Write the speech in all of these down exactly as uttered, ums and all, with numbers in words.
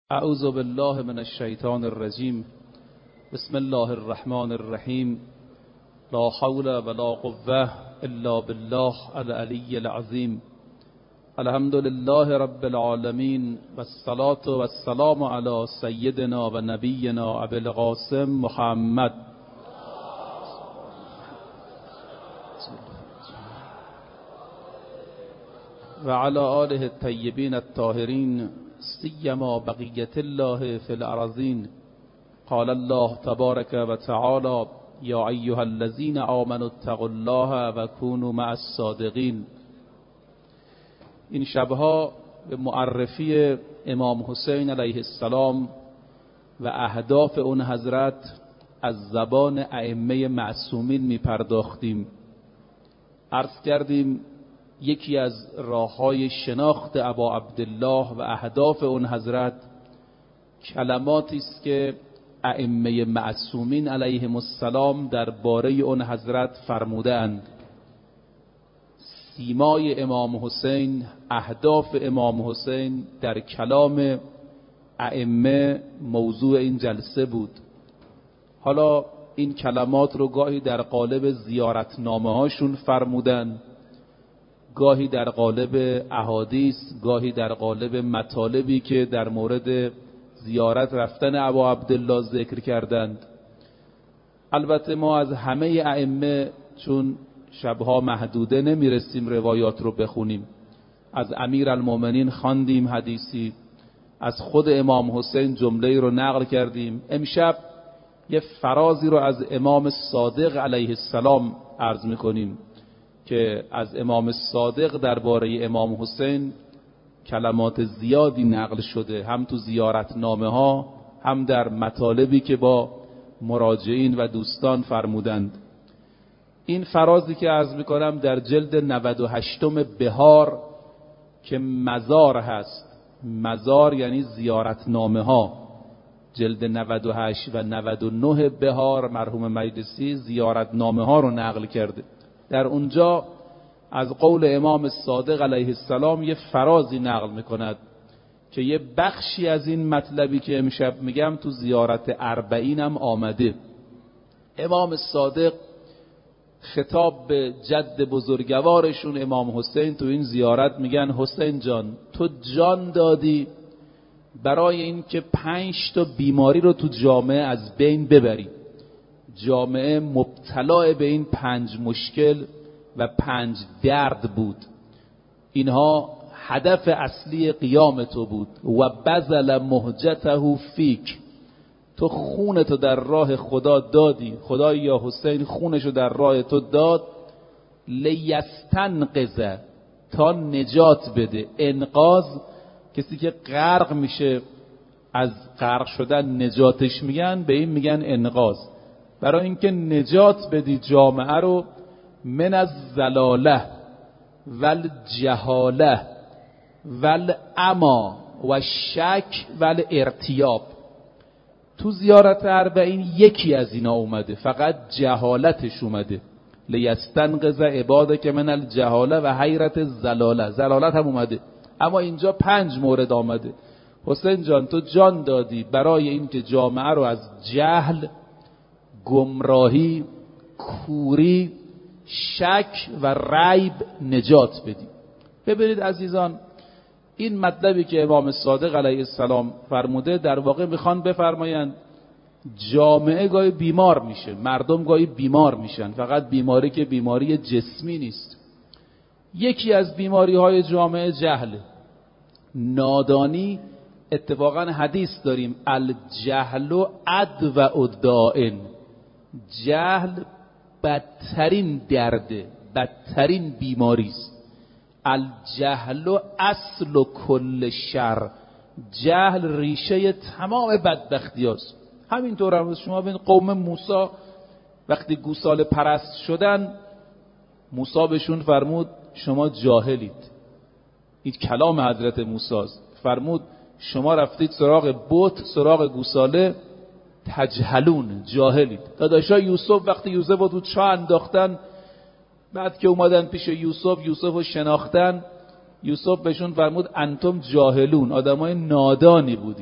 اعوذ بالله من الشیطان الرجیم. بسم الله الرحمن الرحیم. لا حول ولا قوة الا بالله العلی العظیم. الحمد لله رب العالمین والصلاة والسلام علی سیدنا و نبینا ابی القاسم محمد و علی آله الطیبین الطاهرین سیما بقیت الله فی الارضین. قال الله تبارک و تعالی یا ایها الذین آمنوا اتقوا الله و کونوا مع الصادقین. این شبها به معرفی امام حسین علیه السلام و اهداف اون حضرت از زبان ائمه معصومین می پرداختیم. عرض کردیم یکی از راه‌های شناخت ابا عبدالله و اهداف اون حضرت کلماتی است که ائمه معصومین علیهم السلام درباره اون حضرت فرمودند. سیمای امام حسین، اهداف امام حسین در کلام ائمه موضوع این جلسه بود. حالا این کلمات رو گاهی در قالب زیارتنامه هاشون فرمودند، گاهی در قالب احادیث، گاهی در قالب مطالبی که در مورد زیارت رفتن ابا عبدالله ذکر کردند. البته ما از همه ائمه چون شبها محدوده نمیرسیم روایات رو بخونیم. از امیرالمومنین خواندیم حدیثی، از خود امام حسین جمله رو نقل کردیم. امشب یه فرازی رو از امام صادق علیه السلام عرض میکنیم که از امام صادق درباره امام حسین کلمات زیادی نقل شده، هم تو زیارتنامه ها هم در مطالبی که با مراجعین و دوستان فرمودند. این فرازی که عرض میکنم در جلد نود و هشتم بهار که مزار هست، مزار یعنی زیارتنامه ها، جلد نود و هشت و نود و نه بهار مرحوم مجلسی زیارتنامه ها رو نقل کرده. در اونجا از قول امام صادق علیه السلام یه فرازی نقل میکند که یه بخشی از این مطلبی که امشب میگم تو زیارت اربعین هم آمده. امام صادق خطاب به جد بزرگوارشون امام حسین تو این زیارت میگن حسین جان، تو جان دادی برای این که پنج تا بیماری رو تو جامعه از بین ببری. جامعه مبتلا به این پنج مشکل و پنج درد بود. اینها هدف اصلی قیام تو بود. و بذل مهجته فیک، تو خونتو در راه خدا دادی. خدا یا حسین خونشو در راه تو داد. لیستنقذ، تا نجات بده. انقاذ کسی که غرق میشه، از غرق شدن نجاتش میگن، به این میگن انقاذ. برای اینکه نجات بدی جامعه رو من از زلاله ول جهاله ول اما و شک ول ارتیاب. تو زیارت اربعین یکی از اینا اومده، فقط جهالتش اومده. لیستنقذ عبادک من الجهاله و حیرت زلاله، زلالت هم اومده، اما اینجا پنج مورد آمده. حسین جان، تو جان دادی برای اینکه جامعه رو از جهل، گمراهی، کوری، شک و ریب نجات بدی. ببینید عزیزان، این مطلبی که امام صادق علیه السلام فرموده در واقع میخوان بفرمایند جامعه گاهی بیمار میشه، مردم گاهی بیمار میشن، فقط بیماری که بیماری جسمی نیست. یکی از بیماری های جامعه جهل، نادانی. اتفاقا حدیث داریم الجهل ادوأ داء، جهل بدترین درده، بدترین بیماری است. الجهل اصل کل شر، جهل ریشه تمام بدبختی است. همینطور هم شما ببین قوم موسی وقتی گوساله پرست شدن، موسی بهشون فرمود شما جاهلید. این کلام حضرت موسی است. فرمود شما رفتید سراغ بت، سراغ گوساله، تجهلون، جاهلید. داداشا یوسف وقتی یوسف رو تو چاه انداختن، بعد که اومدن پیش یوسف، یوسف رو شناختن، یوسف بهشون فرمود انتم جاهلون، آدمای نادانی بودید.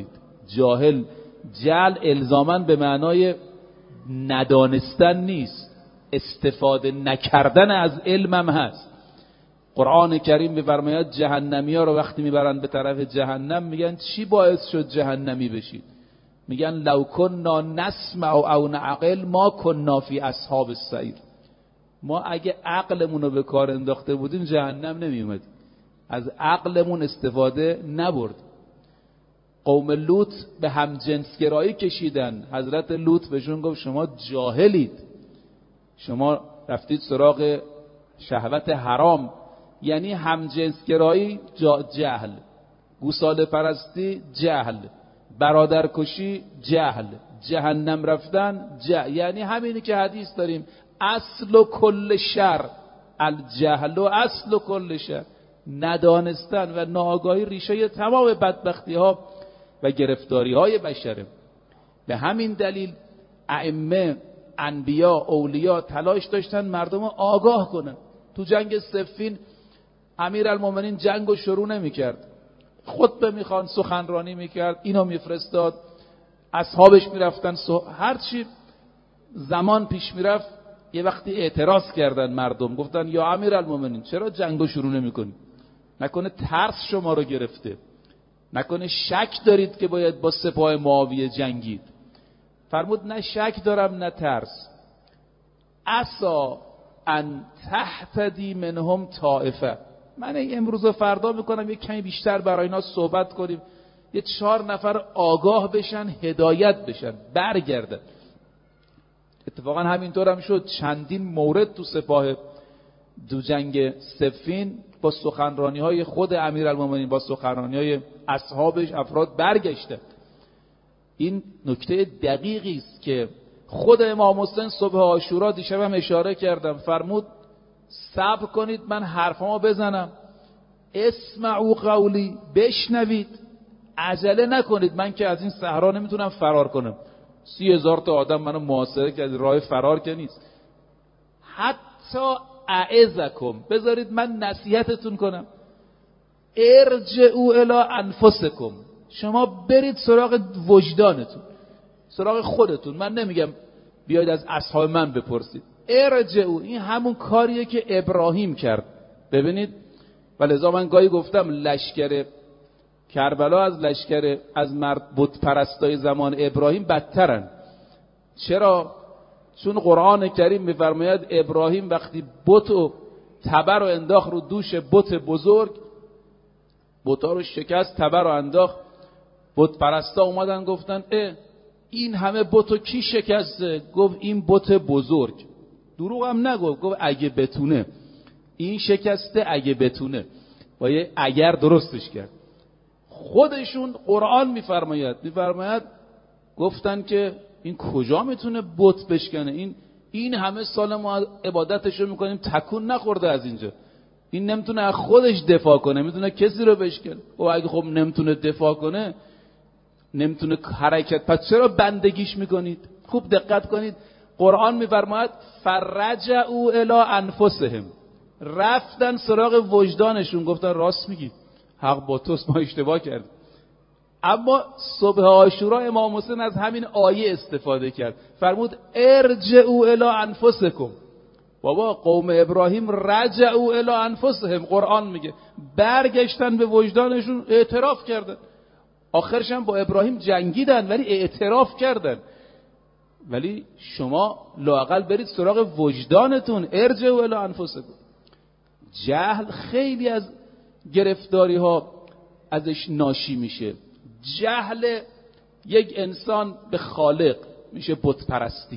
جاهل. جهل الزاماً به معنای ندانستن نیست، استفاده نکردن از علمم هست. قرآن کریم می‌فرماید جهنمی‌ها رو وقتی میبرن به طرف جهنم میگن چی باعث شد جهنمی بشید؟ میگن لو کنا نسمع او نعقل ما کنا فی اصحاب السعیر. ما اگه عقلمون رو به کار انداخته بودیم جهنم نمیومدیم، از عقلمون استفاده نبرد. قوم لوط به همجنسگرایی کشیدن. حضرت لوط بهشون گفت شما جاهلید، شما رفتید سراغ شهوت حرام. یعنی همجنسگرایی جهل، گوساله پرستی جهل، برادرکشی جهل، جهنم رفتن جهل. یعنی همینی که حدیث داریم اصل و کل شر الجهل و اصل و کل شر. ندانستن و ناآگاهی ریشه تمام بدبختی ها و گرفتاری های بشره. به همین دلیل ائمه، انبیا، اولیا تلاش داشتن مردم آگاه کنن. تو جنگ صفین امیرالمومنین جنگو شروع نمی‌کرد، خطبه میخوان سخنرانی میکرد، اینو میفرستاد، اصحابش میرفتن، هر چی زمان پیش میرفت یه وقتی اعتراض کردن مردم، گفتن یا امیرالمومنین چرا جنگو شروع نمی‌کنی؟ نکنه ترس شما رو گرفته، نکنه شک دارید که باید با سپاه معاویه جنگید؟ فرمود نه شک دارم نه ترس، عسا ان تهتدی منهم طائفه. من امروز و فردا میکنم یک کمی بیشتر برای اینا صحبت کنیم، یه چهار نفر آگاه بشن، هدایت بشن، برگردن. اتفاقا همینطور هم شد. چندین مورد تو سپاه دو جنگ صفین با سخنرانی های خود امیرالمومنین، با سخنرانی های اصحابش افراد برگشته. این نکته دقیقی است که خود امام حسین صبح عاشورا دیشبم اشاره کردم، فرمود صبر کنید من حرفامو بزنم، اسمعوا قولی، بشنوید، عجله نکنید. من که از این صحرا نمیتونم فرار کنم، سی هزار تا آدم منو محاصره کرد، راه فرار که نیست. حتی اعظکم، بذارید من نصیحتتون کنم، ارجعوا الی انفسکم، شما برید سراغ وجدانتون، سراغ خودتون. من نمیگم بیاید از اصحاب من بپرسید. ارجعوا، این همون کاریه که ابراهیم کرد. ببینید ولذا من گاهی گفتم لشکر کربلا از لشکر از مرد بت پرستای زمان ابراهیم بدترن. چرا؟ چون قرآن کریم میفرماید ابراهیم وقتی بت و تبر رو انداخت رو دوش بت بزرگ، بتا رو شکست، تبر رو انداخت، بت پرستا اومدن گفتن اه این همه بتو کی شکسته؟ گفت این بت بزرگ. دروغ هم نگفت، گفت اگه بتونه، این شکسته اگه بتونه. با یه اگر درستش کرد. خودشون قرآن میفرماید میفرماید گفتن که این کجا میتونه بت بشکنه؟ این این همه سال ما عبادتشو میکنیم تکون نخورده از اینجا، این نمیتونه از خودش دفاع کنه، میتونه کسی رو بشکنه. و اگه خب نمیتونه دفاع کنه، نمیتونه حرکت، پس چرا بندگیش میکنید؟ خوب دقت کنید. قرآن میفرماید فرجعوا الی انفسهم، رفتن سراغ وجدانشون، گفتن راست میگی، حق با توست، ما اشتباه کردیم. اما صبح عاشورا امام حسین از همین آیه استفاده کرد، فرمود ارجعوا الی انفسکم. بابا قوم ابراهیم رجعوا الی انفسهم، قرآن میگه برگشتن به وجدانشون، اعتراف کردن. آخرش هم با ابراهیم جنگیدن ولی اعتراف کردن. ولی شما لااقل برید سراغ وجدانتون، ارجعوا الی انفسکم. جهل خیلی از گرفتاری ها ازش ناشی میشه. جهل یک انسان به خالق میشه بت پرستی.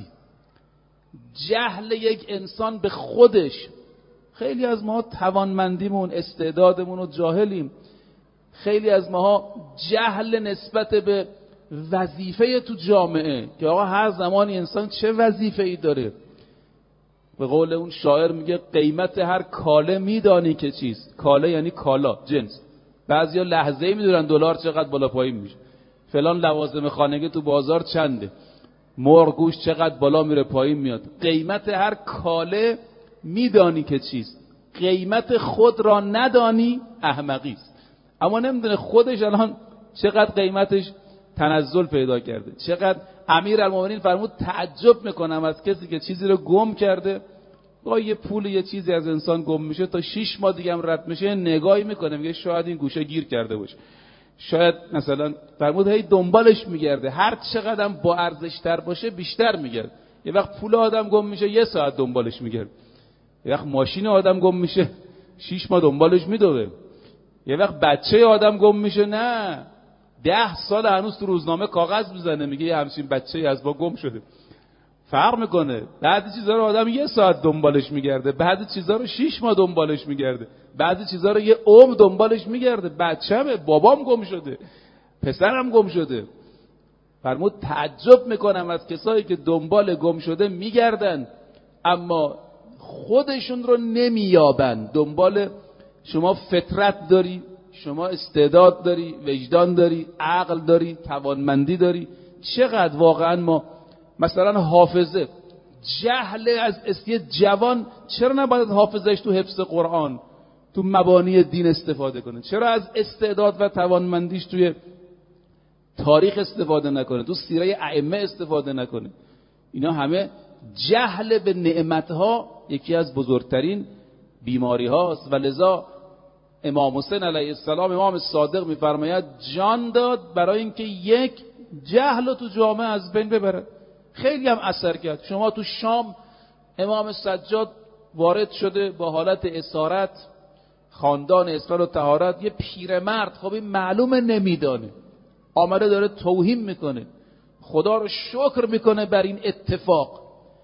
جهل یک انسان به خودش، خیلی از ما توانمندیمون، استعدادمون رو جاهلیم. خیلی از ما جهل نسبت به وظیفه تو جامعه، که آقا هر زمانی انسان چه وظیفه‌ای داره. به قول اون شاعر میگه قیمت هر کاله میدانی که چیست. کاله یعنی کالا، جنس. بعضیا لحظه‌ای میدونن دلار چقدر بالا پایین میشه، فلان لوازم خانگی تو بازار چنده، مرغ گوشت چقدر بالا میره پایین میاد. قیمت هر کاله میدانی که چیست، قیمت خود را ندانی احمقی است. اما نمیدونه خودش الان چقدر قیمتش تنزل پیدا کرده. چقدر امیرالمومنین فرمود تعجب میکنم از کسی که چیزی رو گم کرده. با یه پول یه چیزی از انسان گم میشه تا شش ماه دیگه هم رد میشه، نگاهی میکنه میگه شاید این گوشه گیر کرده باشه، شاید مثلا فرمود هی دنبالش میگرده، هر چقدر با ارزش تر باشه بیشتر میگرده. یه وقت پول آدم گم میشه یه ساعت دنبالش میگرده، یه وقت ماشین آدم گم میشه شش ماه دنبالش میدوه، یه وقت بچه آدم گم میشه نه ده سال هنوز تو روزنامه کاغذ میزنه میگه یه همچین بچه‌ای از با گم شده. فرق میکنه. بعضی چیزا رو آدم یه ساعت دنبالش میگرده، بعضی چیزا رو شش ماه دنبالش میگرده، بعضی چیزا رو یه عمر دنبالش میگرده. بچه‌مه، بابام گم شده، پسرم گم شده. فرمود تعجب میکنم از کسایی که دنبال گم شده میگردن اما خودشون رو نمییابن. دنبال شما فطرت داری، شما استعداد داری، وجدان داری، عقل داری، توانمندی داری. چقدر واقعا ما مثلا حافظه، جهل از اسیه جوان چرا نباید حافظش تو حفظ قرآن، تو مبانی دین استفاده کنه؟ چرا از استعداد و توانمندیش توی تاریخ استفاده نکنه، تو سیره ائمه استفاده نکنه؟ اینا همه جهل به نعمتها یکی از بزرگترین بیماری هاست. و لذا امام حسین علیه السلام، امام صادق میفرماید جان داد برای اینکه یک جهل تو جامعه از بین ببره. خیلی هم اثر کرد. شما تو شام امام سجاد وارد شده با حالت اسارت، خاندان اسلام و طهارت، یه پیرمرد، خب این معلومه نمیدانه، آمده داره توهین میکنه، خدا رو شکر میکنه بر این اتفاق.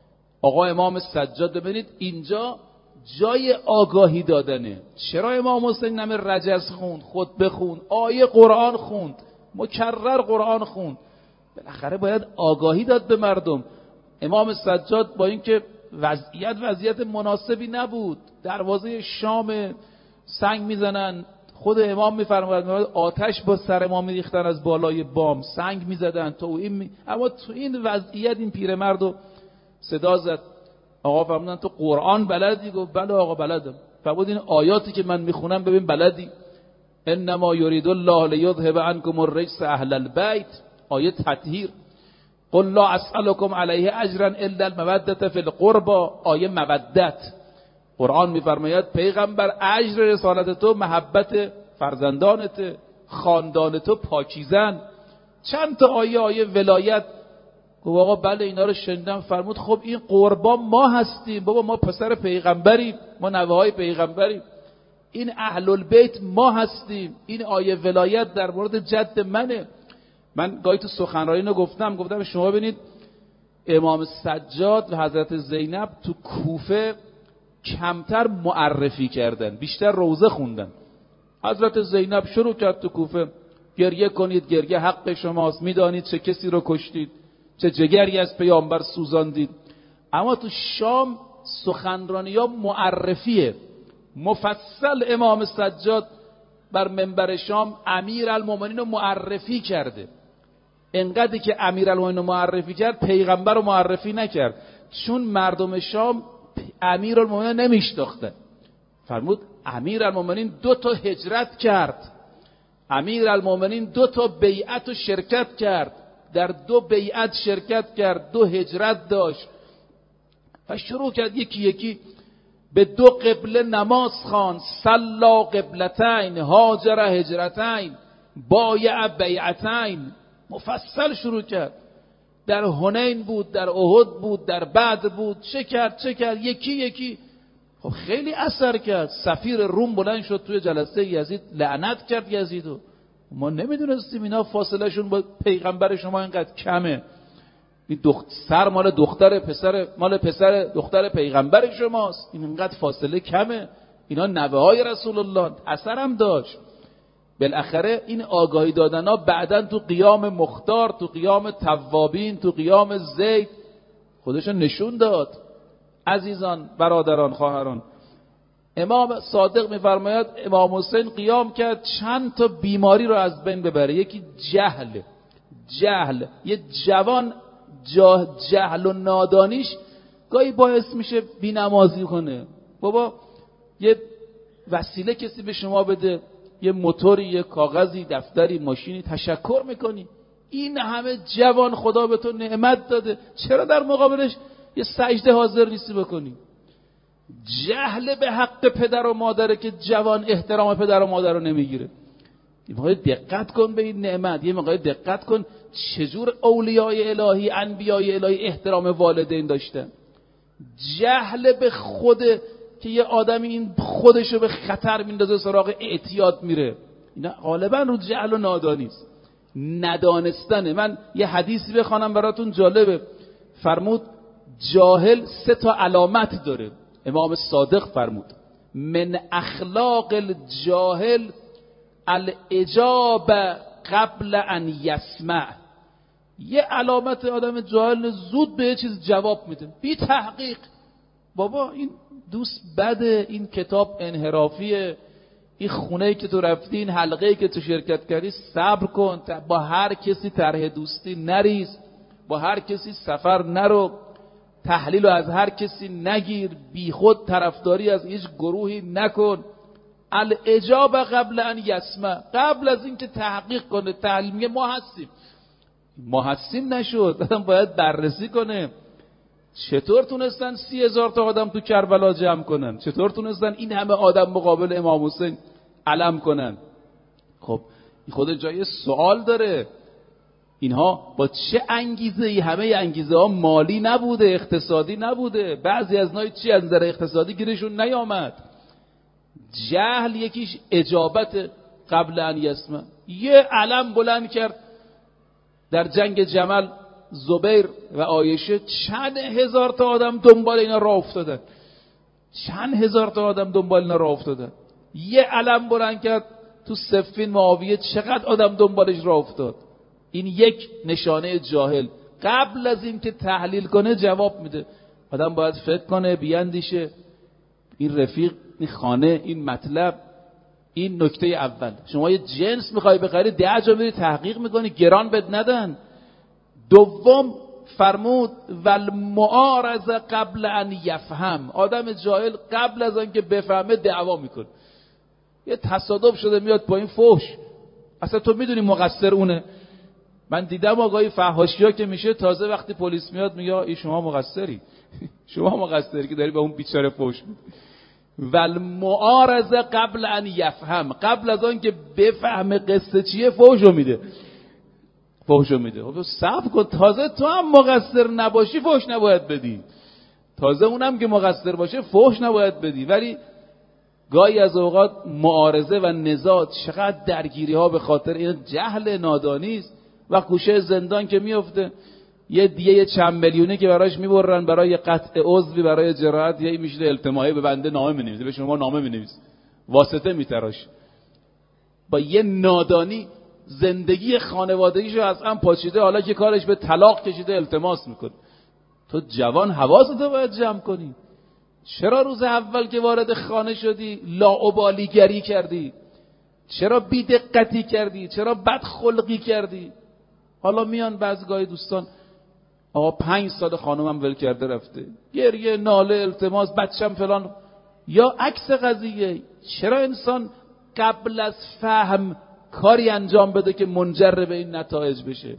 آقا امام سجاد ببینید اینجا جای آگاهی دادنه. چرا امام حسین نمی رجز خوند، خطبه خوند، آیه قرآن خوند، مکرر قرآن خوند؟ بالاخره باید آگاهی داد به مردم. امام سجاد با اینکه وضعیت وضعیت مناسبی نبود، دروازه شام سنگ میزنن، خود امام میفرماید آتش با سر امام میریختن از بالای بام، سنگ میزدن، توهین می... اما تو این وضعیت این پیرمردو صدا زد. آقا فرمودن تو قرآن بلدی؟ گفت بله آقا بلدم. فرمود این آیاتی که من میخونم ببین بلدی؟ انما یرید الله لیذهب عنکم الرجس اهل البیت، آیه تطهیر. قل لا اسألكم علیه اجرا الا المودة فی القربى، آیه مودت. قرآن میفرماید پیغمبر اجر رسالت تو محبت فرزندانت، خاندان تو پاکیزن. چند تا آیه آیه ولایت. گفت آقا بله اینا رو شنیدم. فرمود خب این قربان ما هستیم بابا، ما پسر پیغمبریم، ما نوه های پیغمبریم، این اهل البیت ما هستیم، این آیه ولایت در مورد جد منه. من گاهی تو سخنرانی رو گفتم گفتم شما ببینید امام سجاد و حضرت زینب تو کوفه کمتر معرفی کردن، بیشتر روزه خوندن. حضرت زینب شروع کرد تو کوفه گریه کنید، گریه حق شماست، میدانید چه کسی رو کشتید، چه جگری از پیامبر سوزاندید. اما تو شام سخنرانی ها معرفیه مفصل. امام سجاد بر منبر شام امیرالمومنین رو معرفی کرده. انقدر که امیرالمومنین رو معرفی کرد پیغمبر رو معرفی نکرد، چون مردم شام امیرالمومنین نمیشناختن. فرمود امیرالمومنین دو تا هجرت کرد، امیرالمومنین دو تا بیعت و شرکت کرد، در دو بیعت شرکت کرد، دو هجرت داشت. و شروع کرد یکی یکی به دو قبله نماز خواند، صلا قبلتین، هاجر هجرتین، بایع بیعتین. مفصل شروع کرد. در حنین بود، در احد بود، در بدر بود، چه کرد چه کرد یکی یکی. خب خیلی اثر کرد. سفیر روم بلند شد توی جلسه یزید لعنت کرد یزیدو. ما نمیدونستیم اینا فاصله شون با پیغمبر شما اینقدر کمه. این دخت سر مال دختر پسر مال پسر دختر پیغمبر شماست، این اینقدر فاصله کمه. اینا نوه های رسول الله. اثر هم داشت. بالاخره این آگاهی دادن ها بعدن تو قیام مختار، تو قیام توابین، تو قیام زید خودشون نشون داد. عزیزان، برادران، خواهران، امام صادق میفرماید امام حسین قیام کرد چند تا بیماری رو از بین ببره. یکی جهل. جهل یه جوان جهل و نادانیش گاهی باعث میشه بی‌نمازی کنه. بابا یه وسیله کسی به شما بده، یه موتوری، یه کاغذی، دفتری، ماشینی، تشکر میکنی. این همه جوان خدا به تو نعمت داده، چرا در مقابلش یه سجده حاضر نیستی بکنی؟ جهل به حق پدر و مادره که جوان احترام پدر و مادر رو نمیگیره. یه موقع دقت کن به این نعمت، یه موقع دقت کن چجور اولیای الهی، انبیای الهی احترام والدین داشتن. جهل به خود که یه آدمی این خودشو به خطر میندازه، سراغ اعتیاد میره، اینا غالبا رو جهل و نادانی است، ندانستنه. من یه حدیثی بخوانم براتون جالبه. فرمود جاهل سه تا علامت داره. امام صادق فرمود من اخلاق الجاهل الاجابه قبل ان یسمع. یه علامت آدم جاهل زود به یه چیز جواب میده بی تحقیق. بابا این دوست بده، این کتاب انحرافیه، این خونه‌ای که تو رفتی، این حلقه‌ای که تو شرکت کردی، صبر کن، با هر کسی طرح دوستی نریز، با هر کسی سفر نرو، تحلیل از هر کسی نگیر، بی خود طرفداری از هیچ گروهی نکن. الاجابه قبل ان یسمع، قبل از اینکه تحقیق کنه تحلیل. میگه ما هستیم، ما هستیم نشد، آدم باید بررسی کنه. چطور تونستن سی هزار تا آدم تو کربلا جمع کنن؟ چطور تونستن این همه آدم مقابل امام حسین علم کنن؟ خب این خود جای سوال داره. اینها با چه انگیزه ای؟ همه انگیزه ها مالی نبوده، اقتصادی نبوده. بعضی از نای چی از نظر اقتصادی گیرشون نیامد. جهل یکیش اجابت قبل ان یسمع. یه علم بلند کرد در جنگ جمل، زبیر و عایشه، چند هزار تا آدم دنبال اینا راه افتادن، چند هزار تا آدم دنبال اینا راه افتادن. یه علم بلند کرد تو صفین، معاویه، چقدر آدم دنبالش راه افتاد. این یک نشانه جاهل، قبل از این که تحلیل کنه جواب میده. آدم باید فکر کنه، بیاندیشه. این رفیق، این خانه، این مطلب، این نکته اول. شما یه جنس میخوای بخری، ده جا میری تحقیق میکنی، گران بد ندن. دوم فرمود والمعارضه قبل ان یفهم. آدم جاهل قبل از اینکه بفهمه دعوا میکنه. یه تصادف شده میاد پایین فحش، اصلا تو میدونی مقصر اونه. من دیدم آقای فحاشی ها که میشه، تازه وقتی پلیس میاد میگه ای شما مقصری، شما مقصری که داری به اون بیچاره فحش میدی. والمعارضه قبل ان یفهم، قبل از آن که بفهمه قصه چیه فحشو میده، فحشو میده. خب صبر کن، تازه تو هم مقصر نباشی فحش نباید بدی، تازه اونم که مقصر باشه فحش نباید بدی. ولی گاهی از اوقات معارضه و نزاع، چقدر درگیری ها به خاطر این جهل نادانی است. و گوشه زندان که میفته، یه دیگه چند میلیونی که براش میبرن برای قطع عضوی، برای جراحت، یه میشه التماعی به بنده نامه مینویسه، به شما نامه مینویسه، واسطه میتراش. با یه نادانی زندگی خانوادگیشو از هم پاچیده، حالا که کارش به طلاق کشیده التماس میکنه. تو جوان حواستو باید جمع کنی. چرا روز اول که وارد خانه شدی لاابالیگری کردی؟ چرا بی‌دقتی کردی؟ چرا بدخلقی کردی؟ حالا میان بعضی دوستان، آقا پنج سال خانومم ول کرده رفته، گریه، ناله، التماس، بچم فلان. یا عکس قضیه، چرا انسان قبل از فهم کاری انجام بده که منجر به این نتایج بشه؟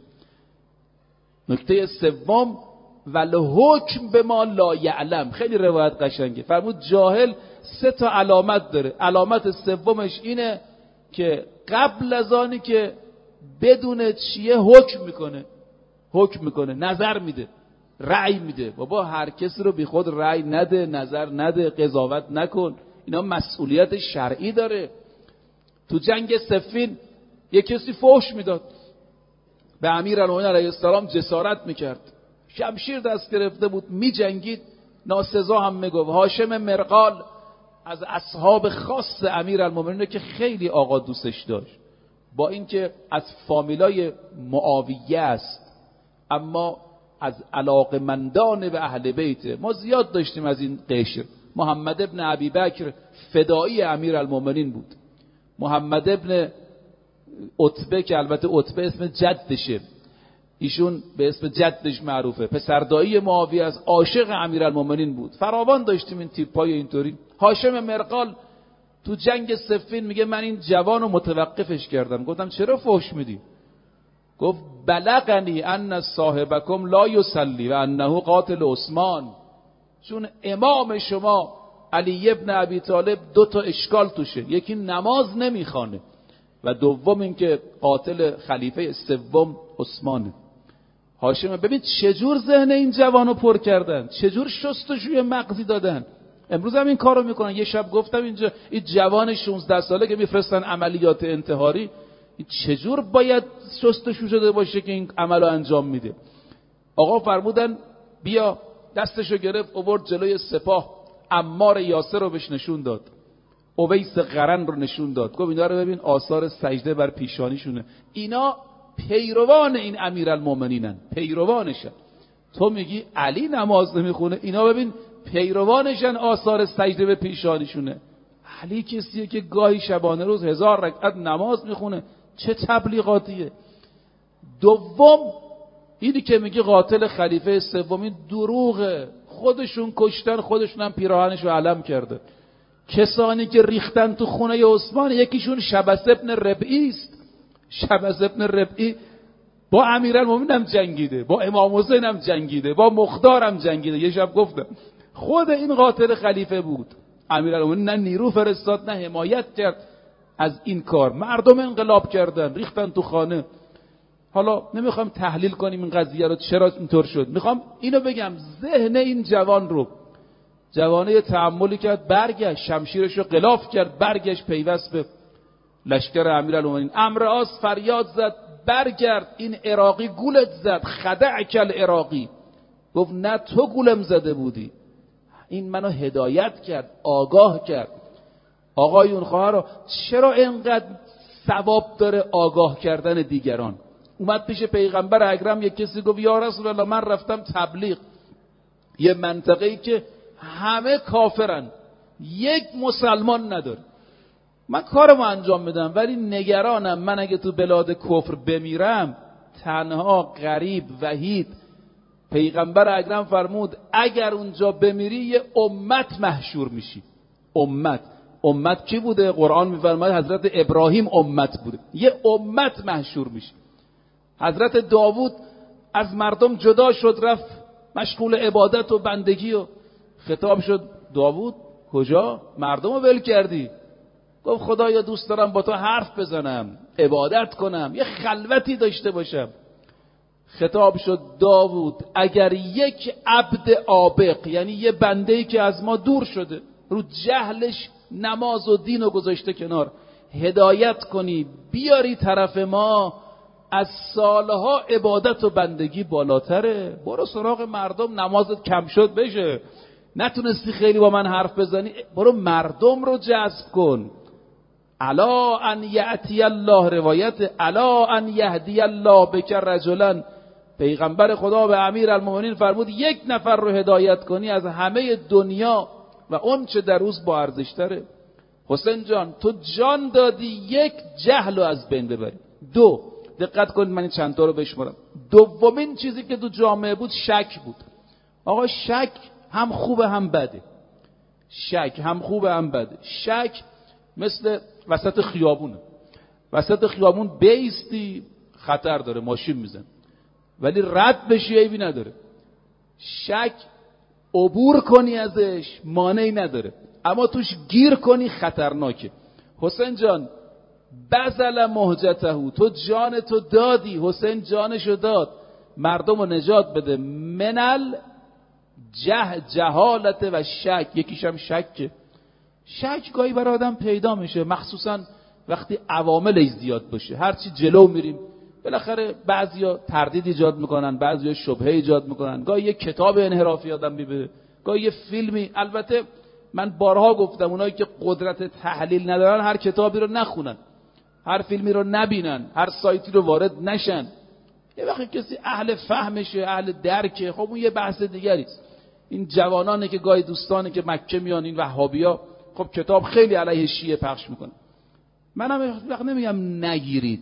نکته سوم والحکم به ما لا یعلم. خیلی روایت قشنگه. فرمود جاهل سه تا علامت داره. علامت سومش اینه که قبل از آنی که بدون چیه حکم میکنه، حکم میکنه، نظر میده، رأی میده. بابا هر کسی رو بی خود رأی نده، نظر نده، قضاوت نکن. اینا مسئولیت شرعی داره. تو جنگ صفین یک کسی فحش میداد، به امیرالمومنین علیه السلام جسارت میکرد، شمشیر دست گرفته بود، میجنگید، ناسزا هم میگفت. هاشم مرقال از اصحاب خاص امیرالمومنین که خیلی آقا دوستش داشت، با اینکه از فامیلای معاویه است، اما از علاقمندان به اهل بیت. ما زیاد داشتیم از این قشر. محمد ابن ابی بکر فدایی امیرالمومنین بود. محمد ابن عتبه که البته عتبه اسم جدشه، ایشون به اسم جدش معروفه، پسردایی معاویه از، عاشق امیرالمومنین بود. فراوان داشتیم این تیپای اینطوری. هاشم مرقال تو جنگ صفین میگه من این جوانو متوقفش کردم. گفتم چرا فحش میدی؟ گفت بلغنی ان صاحبکم لا یصلی و انه قاتل عثمان. چون امام شما علی ابن ابی طالب دو تا اشکال توشه، یکی نماز نمیخوانه و دوم اینکه قاتل خلیفه سوم عثمانه. هاشم ببین چجور ذهن این جوانو پر کردن، چجور شستشوی مغزی دادن. امروز هم این کارو میکنن. یه شب گفتم اینجا این جوان شانزده ساله که میفرستن عملیات انتحاری، این چجور باید شستشو شده باشه که این عملو انجام میده. آقا فرمودن بیا، دستشو گرفت آورد جلوی سپاه، عمار یاسر رو بهش نشون داد، اویس قرن رو نشون داد، گفت اینا رو ببین آثار سجده بر پیشانیشونه، اینا پیروان این امیرالمومنینن، پیروانشن. تو میگی علی نماز نمیخونه، اینا ببین پیروانشن، آثار سجده به پیشانیشونه. علی کسیه که گاهی شبانه روز هزار رکعت نماز میخونه، چه تبلیغاتیه. دوم اینی که میگه قاتل خلیفه سومی دروغه، خودشون کشتن، خودشون هم پیراهنشو علم کرده. کسانی که ریختن تو خونه عثمان یکیشون شبس ابن ربعی است. شبس ابن ربعی با امیرالمومنین هم جنگیده، با امام حسین هم جنگیده، با مختار هم جنگیده. یه شب گفتم خود این قاتل خلیفه بود. امیرالمومنین نه نیرو فرستاد نه حمایت کرد از این کار. مردم انقلاب کردن، ریختن تو خانه. حالا نمیخوام تحلیل کنیم این قضیه رو چرا اینطور شد، میخوام اینو بگم ذهن این جوان رو، جوانه تأملی کرد، برگشت شمشیرش رو غلاف کرد، برگشت پیوست به لشکر امیرالمومنین. عمرو عاص فریاد زد برگرد، این عراقی گولت زد، خدعک العراقی. گفت نه تو گولم زده بودی، این منو هدایت کرد، آگاه کرد. آقایون خواهرها، چرا اینقدر ثواب داره آگاه کردن دیگران؟ اومد پیش پیغمبر اکرم یک کسی گفت یا رسول الله من رفتم تبلیغ یه منطقه‌ای که همه کافرن، یک مسلمان نداره، من کارمو انجام میدم ولی نگرانم من اگه تو بلاد کفر بمیرم تنها، غریب، وحید. پیغمبر اکرم فرمود اگر اونجا بمیری یه امت محشور میشی. امت امت کی بوده؟ قرآن میفرماید حضرت ابراهیم امت بوده. یه امت محشور میشی. حضرت داوود از مردم جدا شد، رفت مشغول عبادت و بندگی و خطاب شد داوود کجا؟ مردم رو ول کردی. گفت خدایا دوست دارم با تو حرف بزنم، عبادت کنم، یه خلوتی داشته باشم. خطاب شد داوود اگر یک عبد عابق، یعنی یه بنده‌ای که از ما دور شده، رو جهلش نماز و دین رو گذاشته کنار، هدایت کنی بیاری طرف ما، از سالها عبادت و بندگی بالاتره. برو سراغ مردم، نمازت کم شد بشه، نتونستی خیلی با من حرف بزنی، برو مردم رو جذب کن. الا ان یأتی الله، روایت الا ان یهدی الله بک رجلا، پیغمبر خدا به امیرالمومنین فرمود یک نفر رو هدایت کنی از همه دنیا و اون چه در اوست با ارزش تره. حسین جان تو جان دادی یک جهل رو از بین ببری. دو، دقت کنید من این چند تا رو بشمارم. دومین چیزی که تو جامعه بود شک بود. آقا شک هم خوبه هم بده. شک هم خوبه هم بده. شک مثل وسط خیابونه، وسط خیابون بیستی خطر داره، ماشین میزن، ولی رد بشی عیبی نداره. شک عبور کنی ازش مانعی نداره، اما توش گیر کنی خطرناکه. حسین جان بذل مهجته، تو جان تو دادی، حسین جانشو داد مردم رو نجات بده. منل جه جهالت و شک، یکیشم شکه. شک گاهی برای آدم پیدا میشه، مخصوصا وقتی عوامل زیاد باشه. هرچی جلو میریم بالاخره بعضیا تردید ایجاد میکنن، بعضیا شبهه ایجاد میکنن، گاهی یه کتاب انحرافی آدم میبره، گاهی یه فیلمی. البته من بارها گفتم اونایی که قدرت تحلیل ندارن هر کتابی رو نخونن، هر فیلمی رو نبینن، هر سایتی رو وارد نشن. یه وقتی کسی اهل فهمشه، اهل درکه، خب اون یه بحث دیگریست. این جوانانی که گاهی دوستانی که مکه میان، این وهابیا، خب کتاب خیلی علیه شیعه پخش میکنن. منم وقت نمیگم نگیرید،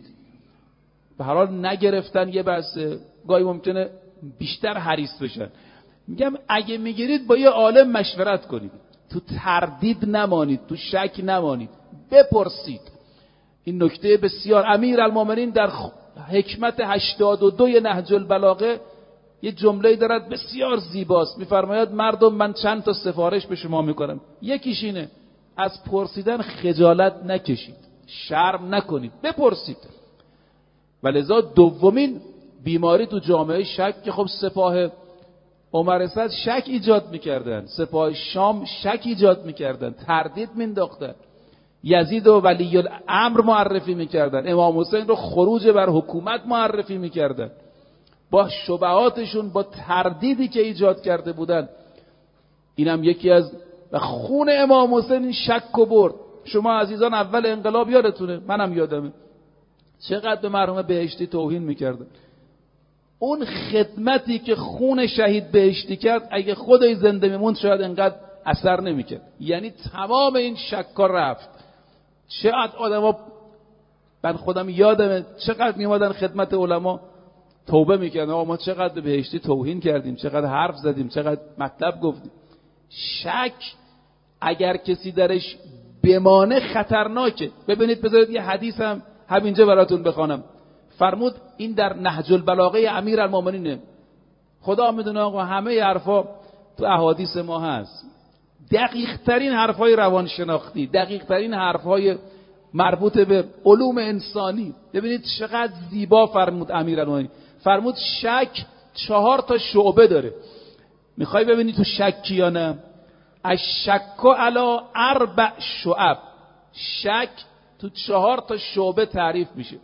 به هر حال نگرفتن یه بحثه، گاهی ممکنه بیشتر حریص بشن. میگم اگه میگیرید با یه عالم مشورت کنید، تو تردید نمانید، تو شک نمانید، بپرسید. این نکته بسیار. امیرالمومنین در حکمت هشتاد و دو نهج البلاغه یه جمله دارد بسیار زیباست، میفرماید مردم من چند تا سفارش به شما میکنم، یکیش اینه از پرسیدن خجالت نکشید، شرم نکنید، بپرسید. ولذا دومین بیماری تو جامعه شک که خب سپاه عمر اسد شک ایجاد میکردن، سپاه شام شک ایجاد میکردن، تردید مینداختن، یزید و ولی الامر معرفی میکردن، امام حسین رو خروج بر حکومت معرفی میکردن، با شبهاتشون، با تردیدی که ایجاد کرده بودن. اینم یکی از خون امام حسین شک و برد. شما عزیزان اول انقلاب یادتونه، منم یادمه، چقدر به مرحوم بهشتی توهین میکردن. اون خدمتی که خون شهید بهشتی کرد اگه خودش زنده میموند شاید انقدر اثر نمیکرد. یعنی تمام این شکا رفت. چقدر آدما، من خودم یادمه چقدر میومدن خدمت علما توبه میکردن، آقا ما چقدر به بهشتی توهین کردیم، چقدر حرف زدیم، چقدر مطلب گفتیم. شک اگر کسی درش بمانه خطرناکه. ببینید، بذارید یه حدیث هم همینجا براتون بخوانم. فرمود، این در نهج البلاغه امیرالمومنینه، خدا میدونه آقا همه حرفا تو احادیث ما هست، دقیق ترین حرفای روانشناختی، دقیق ترین حرفای مربوط به علوم انسانی. ببینید چقدر زیبا فرمود امیرالمومنین. فرمود شک چهار تا شعبه داره. میخوای ببینی تو شکی یا نه؟ الشک علی اربع شعب. شک تو چهار تا شعبه تعریف میشه.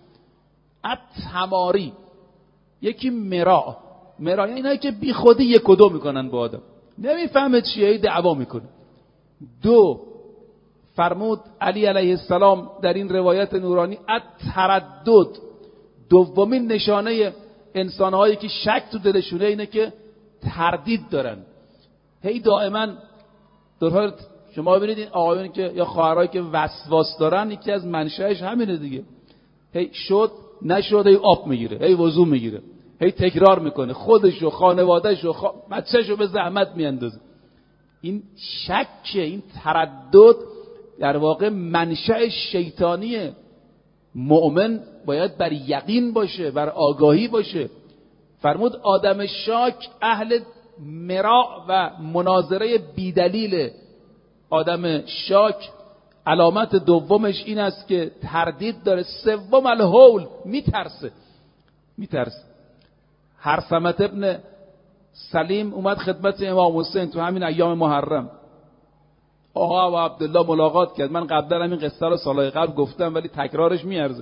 التماری، یکی مرا، مرا یعنی اینایی که بی خودی یک و دو میکنن با آدم، نمیفهمه چیه، دعوا میکنه. دو، فرمود علی علیه السلام در این روایت نورانی، التردد، دومین نشانه انسانهایی که شک تو دلشونه اینه که تردید دارن، هی دائما درها. شما ببینید این آقایون که یا خواهرایی که وسواس دارن، یکی از منشأش همینه دیگه، هی شد نشد هی آب میگیره، هی وضو میگیره، هی تکرار میکنه، خودشو، خانوادهشو، خ... بچه‌شو به زحمت میاندازه. این شکه، این تردد در واقع منشأ شیطانیه. مؤمن باید بر یقین باشه، بر آگاهی باشه. فرمود آدم شاک اهل مراء و مناظره بیدلیل. آدم شاک علامت دومش این است که تردید داره. سوم الهول، میترسه، میترسه. هرثمت ابن سلیم اومد خدمت امام حسین تو همین ایام محرم. آقا و عبدالله ملاقات کرد. من قبلا همین قصه رو سالهای قبل گفتم ولی تکرارش میارزه.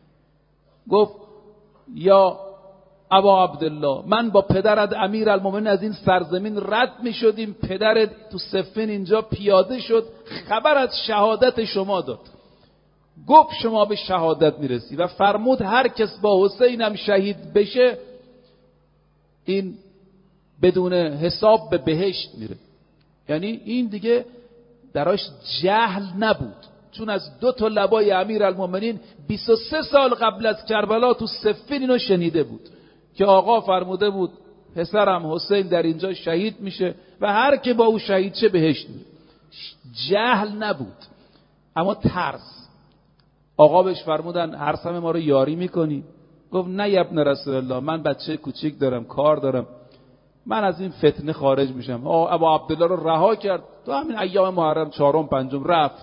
گفت یا ابا عبدالله، من با پدرت امیرالمومنین از این سرزمین رد می شدیم، پدرت تو صفین اینجا پیاده شد، خبر از شهادت شما داد، گفت شما به شهادت میرسی و فرمود هر کس با حسینم شهید بشه این بدون حساب به بهشت میره. یعنی این دیگه دراش جهل نبود، چون از دو تا لبای امیرالمومنین بیست و سه سال قبل از کربلا تو صفین اینو شنیده بود که آقا فرموده بود پسرم حسین در اینجا شهید میشه و هر که با او شهید شه بهشت میره. جهل نبود، اما ترس. آقا بهش فرمودن هرثم ما رو یاری میکنی؟ گفت نه یا ابن رسول الله، من بچه کوچیک دارم، کار دارم، من از این فتنه خارج میشم. آقا ابا عبدالله رو رها کرد. تو همین ایام محرم چهارم پنجم رفت.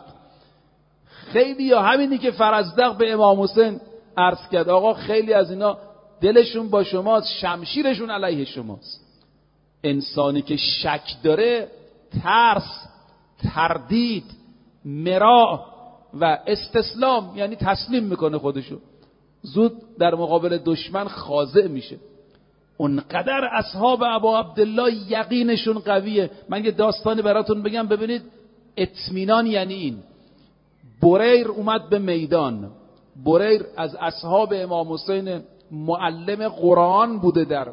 خیلی یا همینی که فرزدق به امام حسین عرض کرد، آقا خیلی از اینا دلشون با شماست، شمشیرشون علیه شماست. انسانی که شک داره ترس، تردید، مراء و استسلام، یعنی تسلیم میکنه خودشو، زود در مقابل دشمن خاضع میشه. اونقدر اصحاب ابا عبدالله یقینشون قویه. من یه داستانی براتون بگم ببینید اطمینان یعنی این. بریر اومد به میدان. بریر از اصحاب امام حسین، معلم قرآن بوده در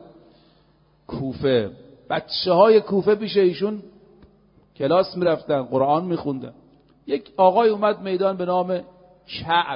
کوفه. بچه های کوفه پیش ایشون کلاس میرفتن، قرآن میخوندن. یک آقای اومد میدان به نام کعب.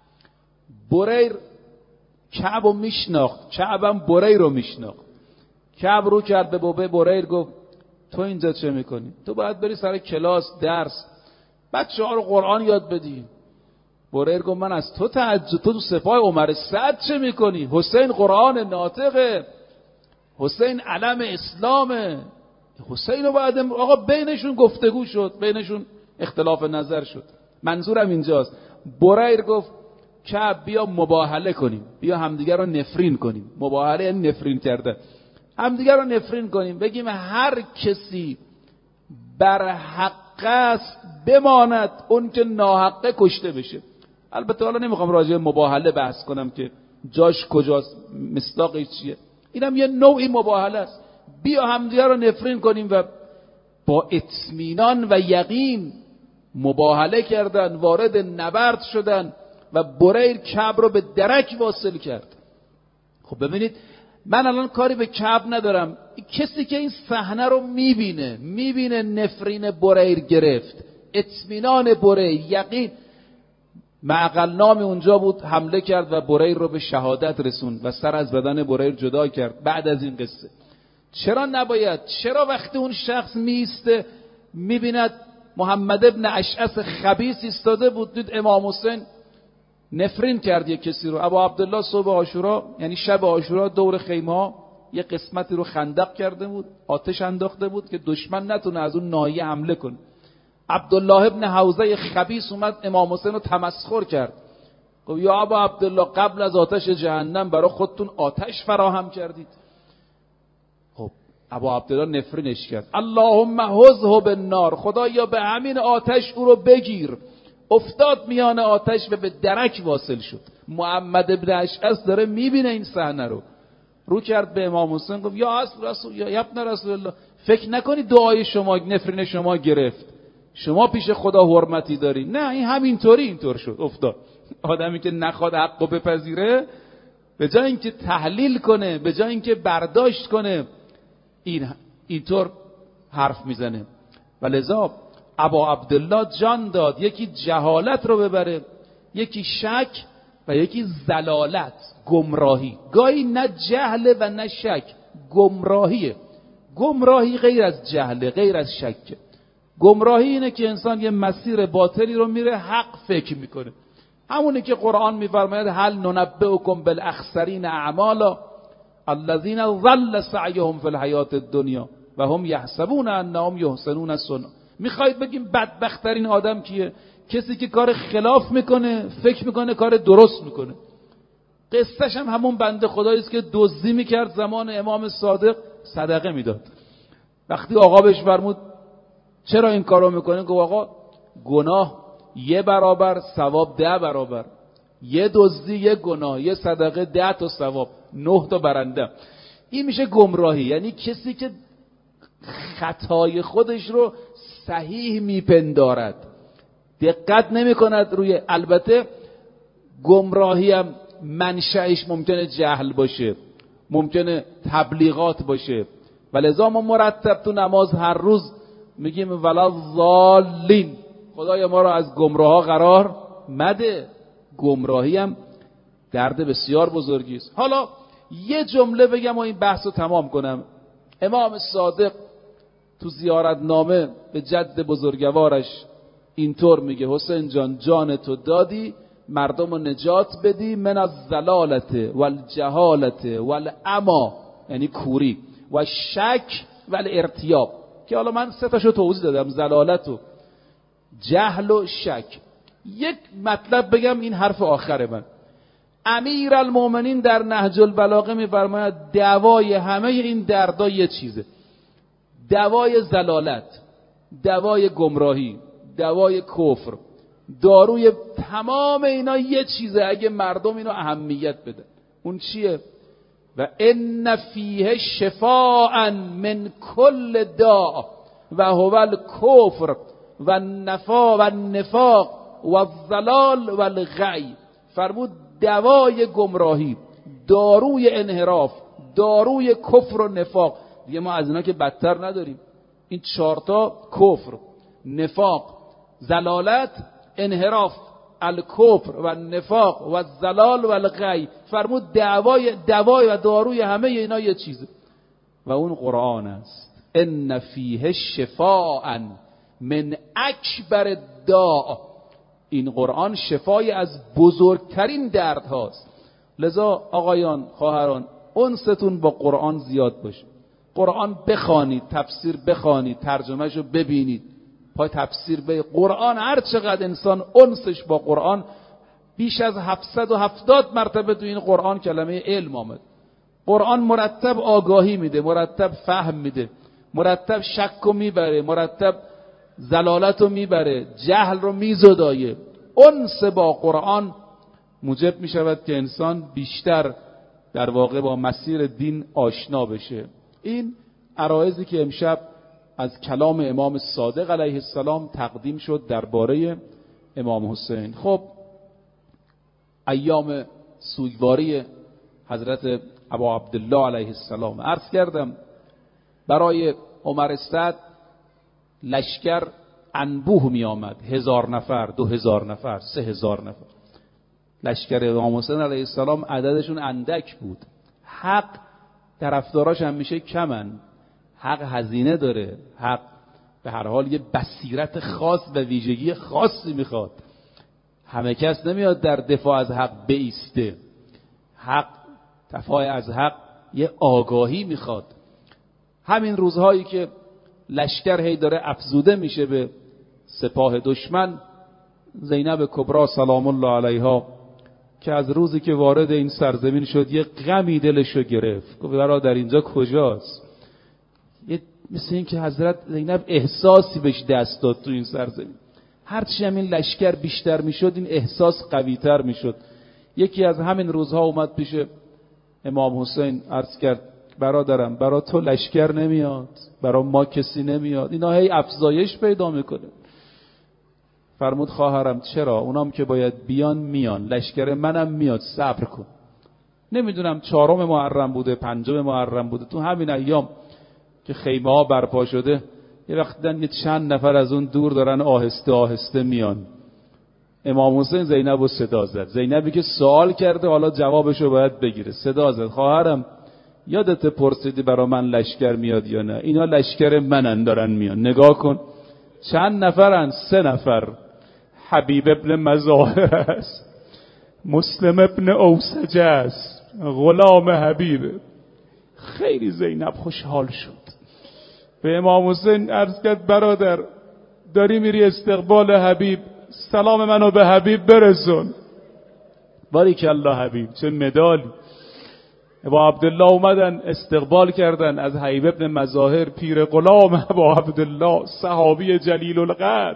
بریر کعب رو میشناخت، کعب هم بریر رو میشناخت. کعب رو کرد به بابه بریر، گفت تو اینجا چه میکنی؟ تو باید بری سر کلاس درس، بچه ها رو قرآن یاد بدی. بریر گفت من از تو تعجب، تو تو سپاه عمر سعد چه میکنی؟ حسین قرآن ناطقه، حسین علم اسلامه، حسین و بعد آقا بینشون گفتگو شد، بینشون اختلاف نظر شد. منظورم اینجاست. بریر گفت کعب بیا مباهله کنیم، بیا همدیگر رو نفرین کنیم. مباهله یعنی نفرین کرده، همدیگر رو نفرین کنیم، بگیم هر کسی بر حق است بماند، اون که ناحقه کشته بشه. البته حالا نمیخوام راجع به مباهله بحث کنم که جاش کجاست، مصداقش چیه، اینم یه نوعی مباهله است. بیا همدیگر رو نفرین کنیم و با اطمینان و یقین مباهله کردن، وارد نبرد شدن و بریر کعب رو به درک واصل کرد. خب ببینید من الان کاری به کعب ندارم، کسی که این صحنه رو میبینه، میبینه نفرین بریر گرفت، اطمینان بریر، یقین، معقل نام اونجا بود، حمله کرد و بریر رو به شهادت رسوند و سر از بدن بریر جدا کرد. بعد از این قصه چرا نباید، چرا وقتی اون شخص میسته میبیند محمد ابن اشعث خبیث ایستاده بود، دید امام حسین نفرین کرد یک کسی رو. ابو عبدالله صبح عاشورا یعنی شب عاشورا دور خیمه ها یه قسمتی رو خندق کرده بود، آتش انداخته بود که دشمن نتونه از اون ناحیه حمله کنه. عبدالله ابن حوزه خبیث اومد امام حسین رو تمسخر کرد، گفت یا ابو عبدالله قبل از آتش جهنم برای خودتون آتش فراهم کردید. خب ابو عبدالله نفرینش کرد، اللهم حزه بالنار، خدایا به همین آتش او رو بگیر. افتاد میان آتش و به درک واصل شد. محمد ابن اشعث داره میبینه این صحنه رو، رو کرد به امام حسین گفت یا اصل رسول یا ابن رسول الله، فکر نکنی دعای شما نفرین شما گرفت، شما پیش خدا حرمتی داری. نه این همینطوری اینطور شد افتاد. آدمی که نخواد حقو بپذیره، به جای اینکه تحلیل کنه، به جای اینکه برداشت کنه، این اینطور حرف میزنه. ولذا ابا عبدالله جان داد یکی جهالت رو ببره، یکی شک و یکی ضلالت، گمراهی. گاهی نه جهل و نه شک، گمراهیه. گمراهی غیر از جهل، غیر از شک. گمراهی اینه که انسان یه مسیر باطلی رو میره حق فکر میکنه، همونه که قرآن میفرماید هل ننبئکم بالاخسرین اعمالا الذین ضل سعیهم فی الحیات الدنیا و هم یحسبون انهم یحسنون صنعا. میخواید بگیم بدبخترین آدم کیه؟ کسی که کار خلاف میکنه، فکر میکنه کار درست میکنه. قصهش هم همون بنده خدایی است که دزدی میکرد زمان امام صادق، صدقه میداد. وقتی آقا بهش فرمود چرا این کارو میکنه، گفت آقا گناه یه برابر، ثواب ده برابر. یه دزدی یه گناه، یه صدقه ده تا ثواب، نه تا برنده. این میشه گمراهی، یعنی کسی که خطای خودش رو صحیح میپندارد، دقت نمی کند روی. البته گمراهی هم منشأش ممکنه جهل باشه، ممکنه تبلیغات باشه. ولذا ما مرتب تو نماز هر روز میگیم ولا ضالین، خدایا ما رو از گمراه ها قرار مده. گمراهی هم درد بسیار بزرگی است. حالا یه جمله بگم و این بحث رو تمام کنم. امام صادق تو زیارتنامه به جد بزرگوارش اینطور میگه حسین جان جان تو دادی مردم رو نجات بدی من از ضلالت والجهالت والعما، یعنی کوری، و شک والارتیاب، که حالا من سه تاشو توضیح دادم، ضلالت و جهل و شک. یک مطلب بگم، این حرف آخر من. امیر المومنین در نهج البلاغه میفرماید دوای همه این دردا یه چیزه، دوای ضلالت، دوای گمراهی، دوای کفر، داروی تمام اینا یه چیزه اگه مردم اینو اهمیت بدن. اون چیه؟ و ان فیه شفاء من کل داء و هو الکفر و النفاق و النفاق و الضلال و الغی. فرمود دوای گمراهی، داروی انحراف، داروی کفر و نفاق. دیگه ما از اینا که بدتر نداریم. این چهارتا کفر، نفاق، ضلالت، انحراف، الکفر و النفاق و الضلال و الغی. فرمود دوای دوای و داروی همه اینا یه چیزه و اون قرآن است. ان فیه شفاء من اکبر الداء. این قرآن شفای از بزرگترین درد هاست. لذا آقایان، خواهران، انستون با قرآن زیاد باشه. قرآن بخوانید، تفسیر بخوانید، ترجمهشو ببینید، پای تفسیر به قرآن. هر چقدر انسان انسش با قرآن، بیش از هفتصد و هفتاد مرتبه تو این قرآن کلمه علم آمد. قرآن مرتب آگاهی میده، مرتب فهم میده، مرتب شک رو میبره، مرتب زلالت رو میبره، جهل رو میزدایه. انس با قرآن موجب میشود که انسان بیشتر در واقع با مسیر دین آشنا بشه. این عرایضی که امشب از کلام امام صادق علیه السلام تقدیم شد درباره امام حسین. خب ایام سوگواری حضرت ابا عبدالله علیه السلام، عرض کردم برای عمر سعد لشکر انبوه می آمد، هزار نفر، دو هزار نفر، سه هزار نفر. لشکر امام حسین علیه السلام عددشون اندک بود. حق طرفداراش هم میشه کمن. حق هزینه داره، حق به هر حال یه بصیرت خاص و ویژگی خاصی میخواد. همه کس نمیاد در دفاع از حق بایسته. حق، دفاع از حق یه آگاهی میخواد. همین روزهایی که لشکر هی داره افزوده میشه به سپاه دشمن، زینب کبری سلام الله علیها که از روزی که وارد این سرزمین شد یه غمی دلشو گرفت. گفت برادر اینجا کجاست؟ یه مثل این که حضرت زینب احساسی بهش دست داد تو این سرزمین. هرچی همین لشکر بیشتر میشد این احساس قویتر میشد. یکی از همین روزها اومد پیش امام حسین، عرض کرد برادرم برا تو لشکر نمیاد، برا ما کسی نمیاد، اینا هی افزایش پیدا میکنه. فرمود خواهرم چرا؟ اونام که باید بیان میان، لشکر منم میاد، صبر کن. نمیدونم چهارم محرم بوده، پنجم محرم بوده، تو همین ایام که خیمه ها برپا شده یه وقت دیدن یه چند نفر از اون دور دارن آهسته آهسته میان. امام حسین زینب رو صدا زد. زینبی که سوال کرده حالا جوابشو باید بگیره، صدا زد خواهرم یادت پرسیدی برا من لشکر میاد یا نه؟ اینا لشکر منن دارن میان، نگاه کن چند نفرن؟ سه نفر. حبیب ابن مظاهر است، مسلم ابن اوسجه است، غلام حبیب. خیلی زینب خوشحال شد. به امام حسین عرض کرد برادر داری میری استقبال حبیب، سلام منو به حبیب برسون. باریکالله حبیب، چه مدالی. ابا عبدالله اومدن استقبال کردن از حبیب ابن مظاهر، پیر غلام ابا عبدالله، صحابی جلیل القدر.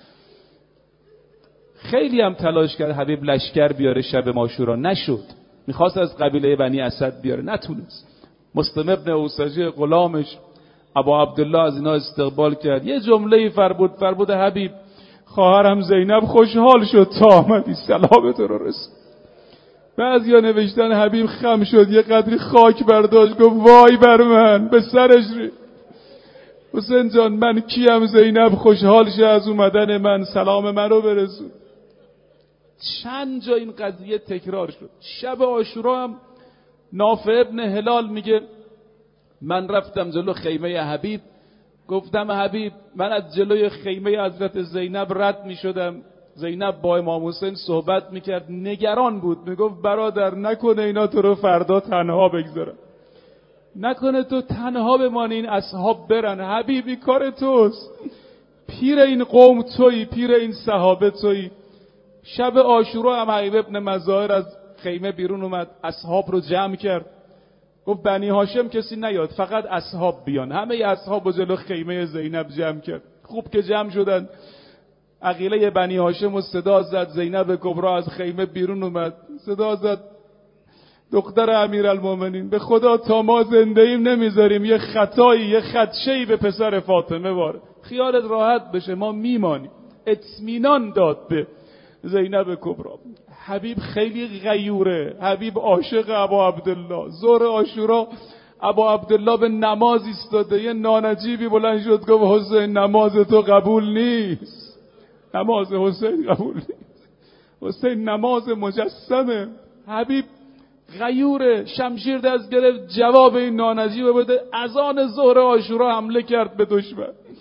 خیلی هم تلاش کرد حبیب لشکر بیاره شب عاشورا، نشد. میخواست از قبیله بنی اسد بیاره، نتونست. مسلم ابن اوسجه غلامش ابا عبدالله از اینا استقبال کرد. یه جمله فرمود، فرمود حبیب خواهرم زینب خوشحال شد تا آمدی، سلام تو رو رسون. بعضیا نوشتن حبیب خم شد، یه قدری خاک برداشت، گفت وای بر من، به سرش ری. حسین جان من کیم زینب خوشحال شه از اومدن من، سلام من رو برسون. چند جا این قضیه تکرار شد. شب عاشورا هم نافع ابن هلال میگه من رفتم جلو خیمه حبیب، گفتم حبیب من از جلوی خیمه حضرت زینب رد میشدم، زینب با امام حسین صحبت میکرد، نگران بود، میگفت برادر نکنه اینا تو رو فردا تنها بگذارن، نکنه تو تنها بمانی این اصحاب برن. حبیبی کار توست، پیر این قوم تویی، پیر این صحابه تویی. شب عاشورا هم حبیب ابن مظاهر از خیمه بیرون اومد، اصحاب رو جمع کرد، گفت بنی هاشم کسی نیاد، فقط اصحاب بیان. همه اصحاب رو جلو خیمه زینب جمع کرد. خوب که جمع شدن، عقیله بنی هاشم رو صدا زد. زینب کبری از خیمه بیرون اومد، صدا زد دختر امیرالمومنین به خدا تا ما زنده ایم نمیذاریم یه خطایی، یه خدشه‌ای به پسر فاطمه وارد، خیالت راحت بشه ما میمانیم. اطمینان داد به زینب کبری. حبیب خیلی غیوره، حبیب عاشق ابا عبدالله. ظهر عاشورا ابا عبدالله به نماز ایستاده، یه نانجیبی بلند شد گفت حسین نماز تو قبول نیست، نماز حسین قبول نیست، حسین نماز مجسمه. حبیب غیوره، شمشیر دست گرفت جواب این نانجیب بده. اذان ظهر عاشورا حمله کرد به دشمن.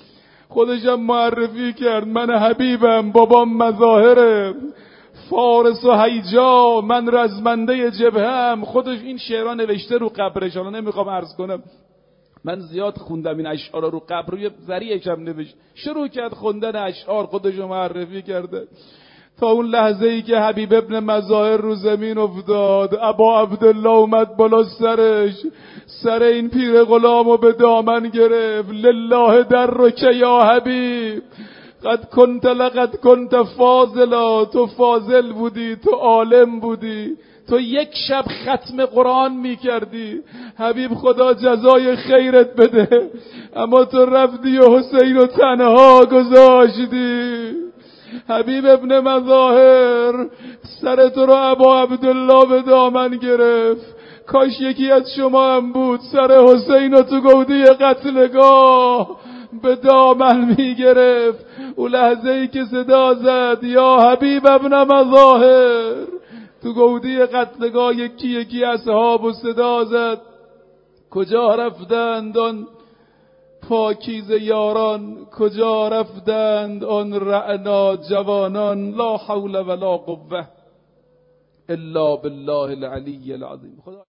خودشم معرفی کرد، من حبیبم، بابام مظاهره، فارس و هیجا، من رزمنده جبهه‌ام. خودش این شعرها نوشته رو قبرش. حالا نمیخوام عرض کنم، من زیاد خوندم این اشعار رو قبر، روی ذریعش هم نوشت. شروع کرد خوندن اشعار، خودشو معرفی کرده، تا اون لحظه ای که حبیب ابن مظاهر رو زمین افتاد، ابا عبدالله اومد بالا سرش، سر این پیر غلامو به دامن گرفت. لله درک یا حبیب، قد کنت لقد کنت فاضلا، تو فاضل بودی، تو عالم بودی، تو یک شب ختم قرآن می کردی. حبیب خدا جزای خیرت بده، اما تو رفتی و حسین رو تنها گذاشتی. حبیب ابن مظاهر سر تو رو ابا عبدالله به دامن گرفت. کاش یکی از شما هم بود سر حسین رو تو گودی قتلگاه به دامن می گرفت. اون لحظه ای که صدا زد یا حبیب ابن مظاهر، تو گودی قتلگاه یکی یکی اصحاب و صدا زد. کجا رفتند آن پاکیز یاران، کجا رفتند آن رعنا جوانان؟ لا حول ولا قوة الا بالله العلی العظیم.